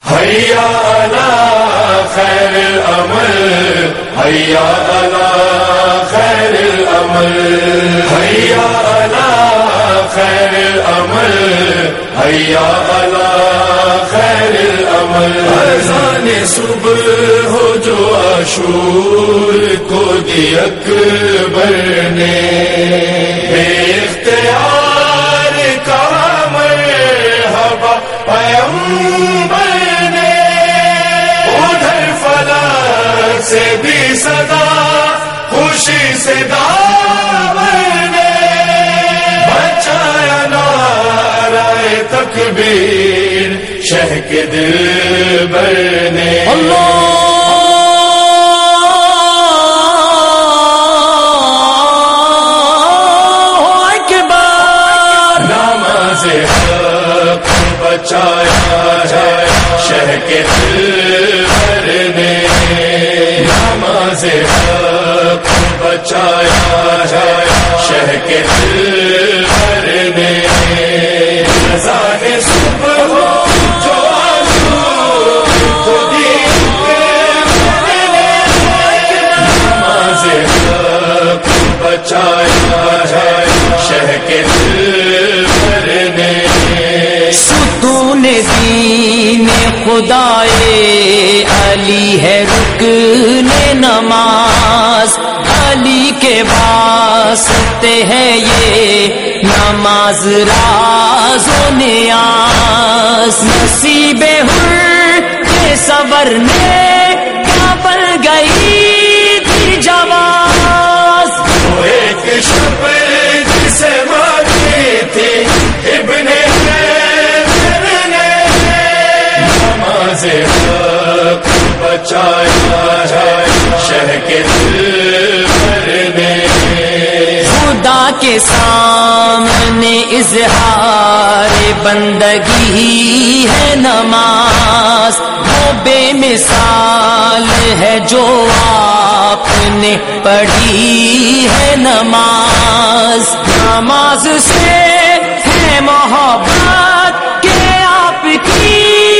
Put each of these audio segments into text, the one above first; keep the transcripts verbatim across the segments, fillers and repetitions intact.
حیا علی خیر العمل، حیا علی خیر العمل، حیا علی خیر العمل، حیا علی خیر العمل۔ اذان صبح ہو جو عاشور کو دی اکبر نے، بے اختیار کہا مرحبا پیغمبر نے، ادھر فلک سے بھی صدا خوشی سے داور نے، بچایا نعرہ تکبیر شہ کے دلبر نے۔ اللہ بچایا جائے شہ کے دلبر نے، نماز حق بچایا جائے شہ کے دلبر نے، اذان صبح ہو جو عاشور کو دی اکبر نے، نماز حق بچایا جائے شہ کے دلبر نے۔ ستون دین خدائے علی ہے رکن نماز، علی کے واسطے ہے یہ نماز راز و نیاز، نصیب حر کے سورنے کیا بن گئی تھی جواز، وہ ایک شب جسے مانگی تھی ابن حق بچایا جائے شہ کے دلبر نے، خدا کے سامنے اظہار بندگی ہے نماز، وہ بے مثال ہے جو آپ نے پڑھی ہے نماز، نماز سے ہے محبت کہ آپ کی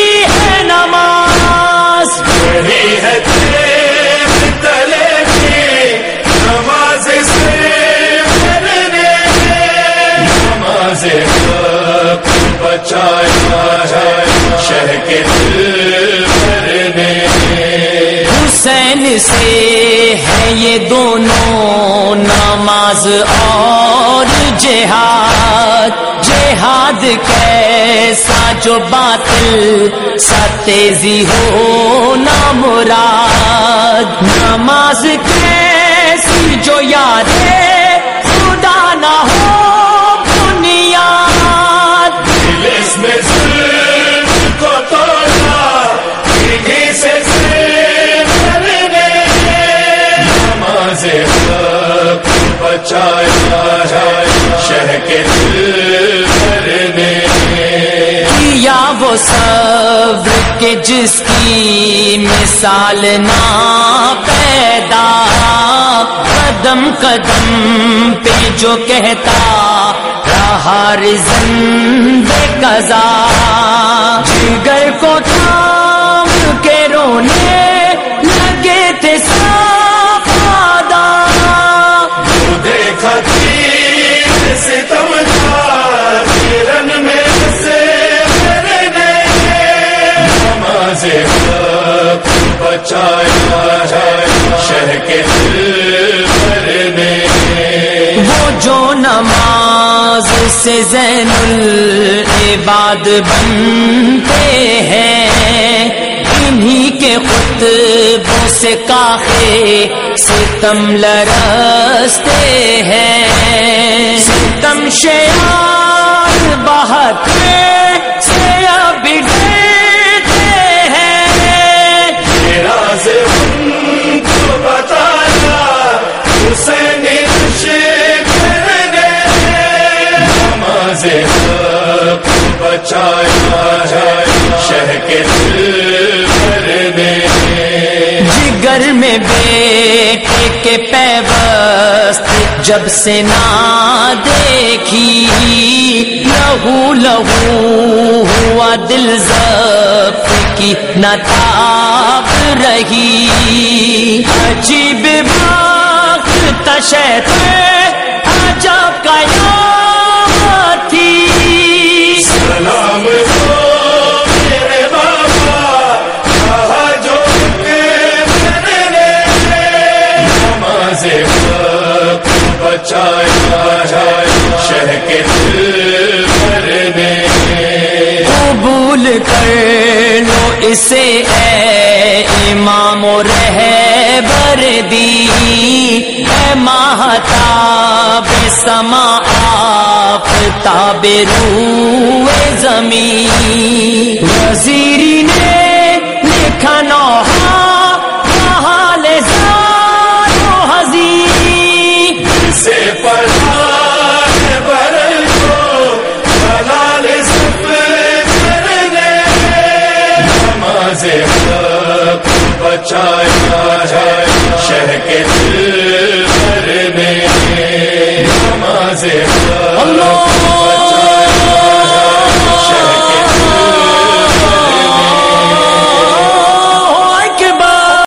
نماز، وہی ہے تیب تلے کی نماز سے مرنے، نماز حق بچایا جائے شہ کے دلبر نے، حسین سے ہے یہ دونوں نماز اور جہاد، جہاد کیسا جو باطل سا تیزی ہو نہ مراد، نماز کیسی جو یاد خدا نہ ہو بنیاد، دل اس میں ظلم کو توڑا سیدھی سے مرنے، نماز حق بچایا جائے شہ کے دلبر نے، کیا وہ صبر کہ جس کی مثال نہ پیدا، قدم قدم پہ جو کہتا رہا رزن بے قضا، جگر کو تھام کے رونے لگے تھے صفادہ، دیکھا تیر ستم تھا تیرن میں سے مرنے، نماز حق بچایا جائے شہ کے دلبر نے، وہ جو نماز سے زین العباد بنتے ہیں، انہی کے خطبوں سے کاخے ستم لرزتے ہیں، ستم شیار بہتے سے اب ڈرتے ہیں، راز ان کو بتایا حسین کرنے، نماز حق بچایا جائے شہ کے دلبر نے، جگر میں بیٹے کے پیوست جب سے نہ دیکھی لہو لہو ہوا دل ضبط کی نہ تاب رہی عجیب وقت تشہد عجب کا یوم تھی سلام ہو میرے بابا کہا جو میں نے نماز وقت بچایا شہ کے دل پر نے قبول کر لو اسے اے امام و رہبر دی اے ماہتاب سما آفتاب روئے زمین وزیری نے لکھا نوحہ حال زار و حزین سے پڑھا برل کو جلال سفر کرنے نماز وقت بچایا شہ